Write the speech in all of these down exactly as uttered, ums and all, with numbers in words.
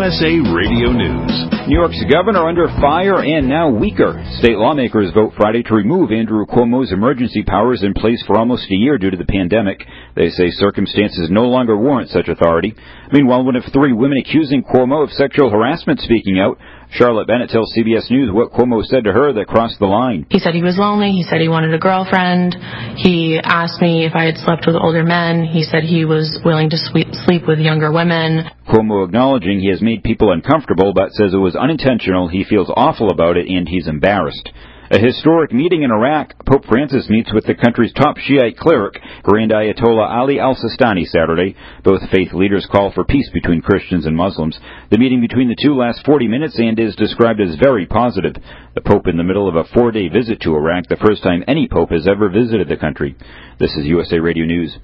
S A Radio News. New York's governor under fire and now weaker. State lawmakers vote Friday to remove Andrew Cuomo's emergency powers in place for almost a year due to the pandemic. They say circumstances no longer warrant such authority. Meanwhile, one of three women accusing Cuomo of sexual harassment speaking out. Charlotte Bennett tells C B S News what Cuomo said to her that crossed the line. He said he was lonely. He said he wanted a girlfriend. He asked me if I had slept with older men. He said he was willing to sleep with younger women. Cuomo acknowledging he has made people uncomfortable, but says it was unintentional. He feels awful about it, and he's embarrassed. A historic meeting in Iraq. Pope Francis meets with the country's top Shiite cleric, Grand Ayatollah Ali al-Sistani, Saturday. Both faith leaders call for peace between Christians and Muslims. The meeting between the two lasts forty minutes and is described as very positive. The Pope in the middle of a four-day visit to Iraq, the first time any Pope has ever visited the country. This is U S A Radio News.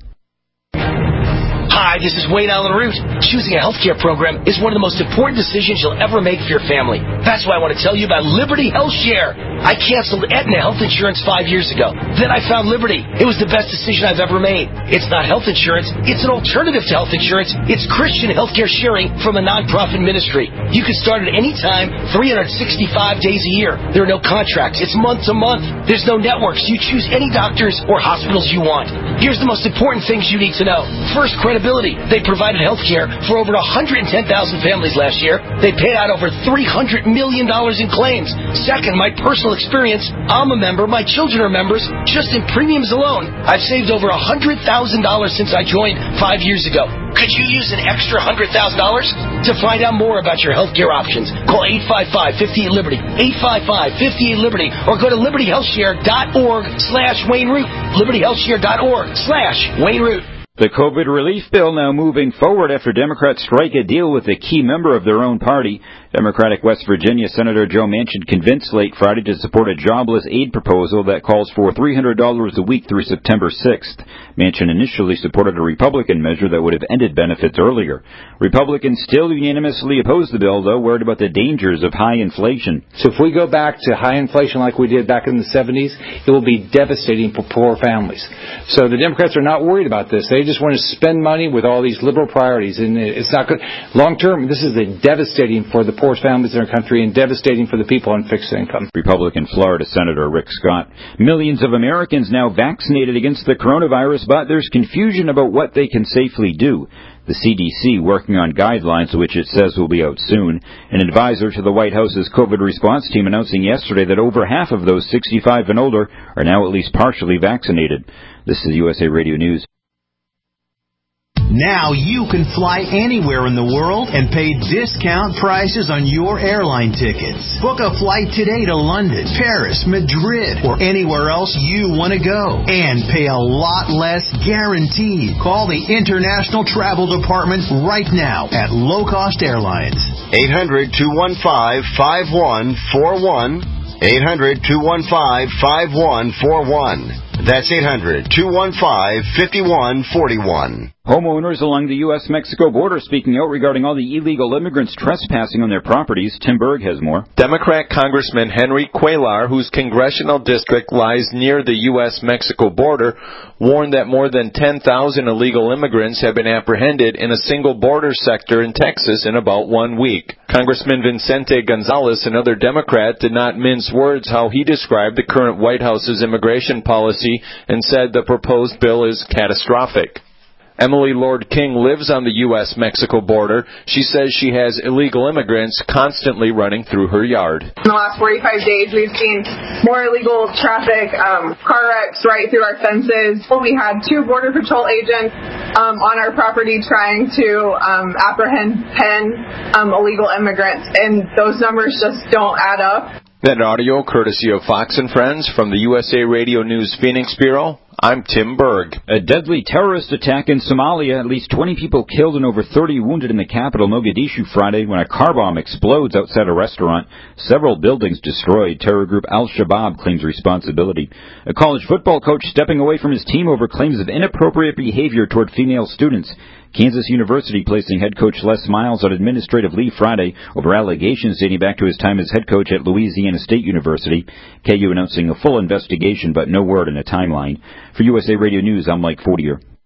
Hi, this is Wayne Allen Root. Choosing a healthcare program is one of the most important decisions you'll ever make for your family. That's why I want to tell you about Liberty Health Share. I canceled Aetna health insurance five years ago. Then I found Liberty. It was the best decision I've ever made. It's not health insurance. It's an alternative to health insurance. It's Christian healthcare sharing from a nonprofit ministry. You can start at any time, three hundred sixty-five days a year. There are no contracts. It's month to month. There's no networks. You choose any doctors or hospitals you want. Here's the most important things you need to know. First, credibility. They provided health care for over one hundred ten thousand families last year. They paid out over three hundred million dollars in claims. Second, my personal experience. I'm a member. My children are members. Just in premiums alone, I've saved over one hundred thousand dollars since I joined five years ago. Could you use an extra one hundred thousand dollars? To find out more about your health care options, call eight five five, five eight, Liberty, eight five five, five eight, Liberty, or go to liberty health share dot org slash Wayne Root, liberty health share dot org slash Wayne Root. The COVID relief bill now moving forward after Democrats strike a deal with a key member of their own party. Democratic West Virginia Senator Joe Manchin convinced late Friday to support a jobless aid proposal that calls for three hundred dollars a week through September sixth. Manchin initially supported a Republican measure that would have ended benefits earlier. Republicans still unanimously opposed the bill, though, worried about the dangers of high inflation. So if we go back to high inflation like we did back in the seventies, it will be devastating for poor families. So the Democrats are not worried about this. They just want to spend money with all these liberal priorities, and it's not good. Long term, this is a devastating for the poorest families in our country and devastating for the people on fixed income. Republican Florida Senator Rick Scott. Millions of Americans now vaccinated against the coronavirus, but there's confusion about what they can safely do. The C D C working on guidelines, which it says will be out soon. An advisor to the White House's COVID response team announcing yesterday that over half of those sixty-five and older are now at least partially vaccinated. This is U S A Radio News. Now you can fly anywhere in the world and pay discount prices on your airline tickets. Book a flight today to London, Paris, Madrid, or anywhere else you want to go. And pay a lot less guaranteed. Call the International Travel Department right now at Low Cost Airlines. eight hundred, two one five, five one four one. eight hundred, two one five, five one four one. That's eight hundred, two one five, five one four one. Homeowners along the U S Mexico border speaking out regarding all the illegal immigrants trespassing on their properties. Tim Berg has more. Democrat Congressman Henry Cuellar, whose congressional district lies near the U S Mexico border, warned that more than ten thousand illegal immigrants have been apprehended in a single border sector in Texas in about one week. Congressman Vicente Gonzalez, another Democrat, did not mince words how he described the current White House's immigration policy and said the proposed bill is catastrophic. Emily Lord King lives on the U S Mexico border. She says she has illegal immigrants constantly running through her yard. In the last forty-five days, we've seen more illegal traffic, um, car wrecks right through our fences. We had two Border Patrol agents um, on our property trying to um, apprehend ten um, illegal immigrants, and those numbers just don't add up. That audio courtesy of Fox and Friends from the U S A Radio News Phoenix Bureau. I'm Tim Berg. A deadly terrorist attack in Somalia. At least twenty people killed and over thirty wounded in the capital, Mogadishu, Friday when a car bomb explodes outside a restaurant. Several buildings destroyed. Terror group Al-Shabaab claims responsibility. A college football coach stepping away from his team over claims of inappropriate behavior toward female students. Kansas University placing head coach Les Miles on administrative leave Friday over allegations dating back to his time as head coach at Louisiana State University. K U announcing a full investigation, but no word on a timeline. For U S A Radio News, I'm Mike Fortier.